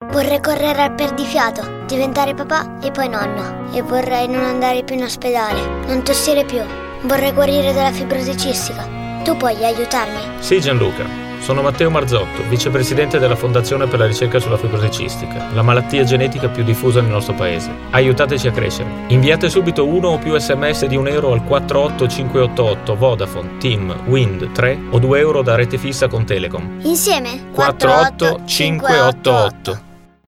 Vorrei correre al perdifiato, diventare papà e poi nonno. E vorrei non andare più in ospedale, non tossire più. Vorrei guarire dalla fibrosi cistica. Tu puoi aiutarmi? Sì, Gianluca. Sono Matteo Marzotto, vicepresidente della Fondazione per la ricerca sulla fibrosi cistica, la malattia genetica più diffusa nel nostro paese. Aiutateci a crescere. Inviate subito 1 o più sms di €1 al 48588 Vodafone, TIM, Wind 3 o €2 da rete fissa con Telecom. Insieme? 48588.